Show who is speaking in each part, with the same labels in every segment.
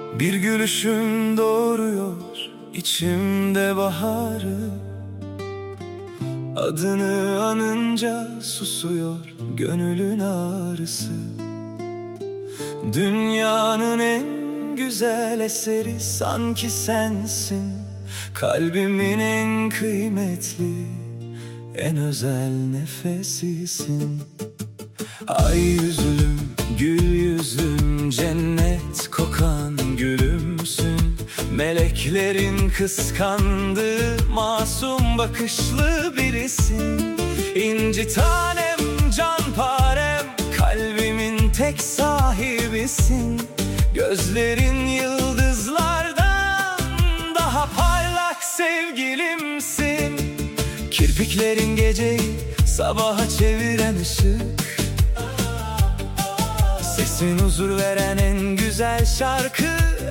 Speaker 1: Bir gülüşün doğuruyor içimde baharı. Adını anınca susuyor gönülün ağrısı. Dünyanın en güzel eseri sanki sensin. Kalbimin en kıymetli, en özel nefesisin. Ay yüzüm, gül yüzüm, cennet kokan gülümsün. Meleklerin kıskandığı masum bakışlı birisin. İnci tanem, canparem, kalbimin tek sahibisin. Gözlerin yıldızlardan daha parlak sevgilimsin. Kirpiklerin geceyi sabaha çeviren ışık. Sesin huzur veren en güzel şarkı,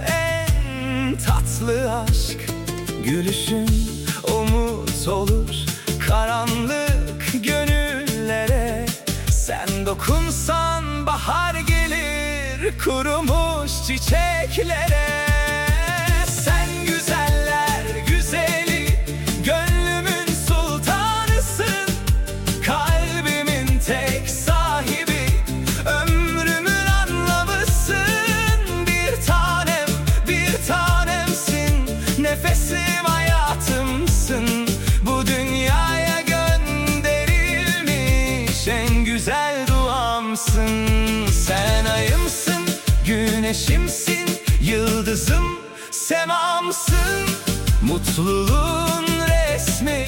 Speaker 1: en tatlı aşk. Gülüşün umut olur karanlık gönüllere. Sen dokunsan bahar gelir kurumuş çiçeklere. Sen güzeller güzeli, gönlümün sultanısın. Kalbimin tek sahibi, ömrümün anlamısın. Bir tanem, bir tanemsin. Nefesim, hayatımsın. Bu dünyaya gönderilmiş en güzel duamsın. Sen ayımsın, güneşimsin, yıldızım, semamsın. Mutluluğun resmi,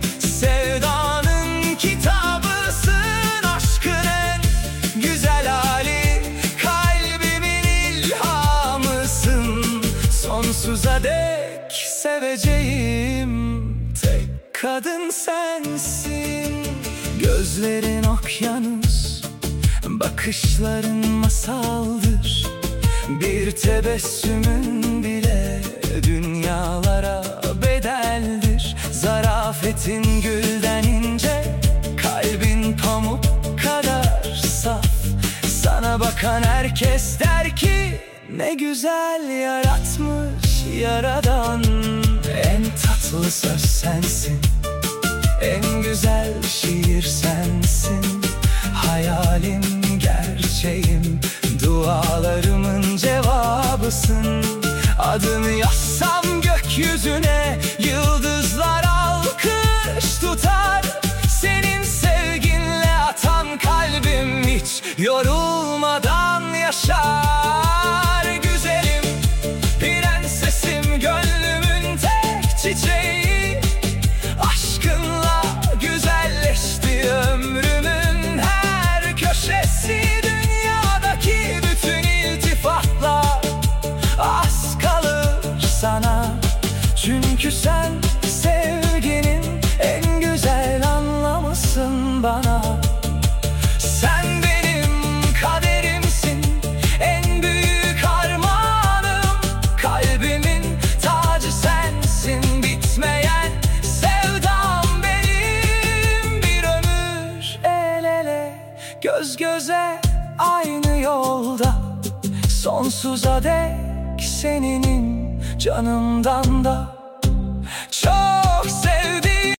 Speaker 1: sevdanın kitabısın. Aşkın en güzel hali, kalbimin ilhamısın. Sonsuza dek seveceğim tek kadın sensin. Gözlerin okyanus, bakışların masaldır. Bir tebessümün bile dünyalara bedeldir. Zarafetin gülden ince, kalbin pamuk kadar saf. Sana bakan herkes der ki ne güzel yaratmış Yaradan. En tatlı söz sensin, en güzel şiir sensin. Hayalim, gerçeğim, dualarımın cevabısın. Adını yazsam gökyüzüne, yıldızlar alkış tutar. Senin sevginle atan kalbim hiç yorulmadan yaşar. Güzelim, prensesim, gönlümün tek çiçeği. Aşkınla güzelleşti ömrümün her köşesi. Dünyadaki bütün iltifatlar az kalır sana. Çünkü sen sevginin en güzel anlamısın bana. Sen benim kaderimsin, en büyük armağanım. Kalbimin tacı sensin, bitmeyen sevdam benim. Bir ömür el ele, göz göze, aynı yolda. Sonsuza dek seninim, canımdan da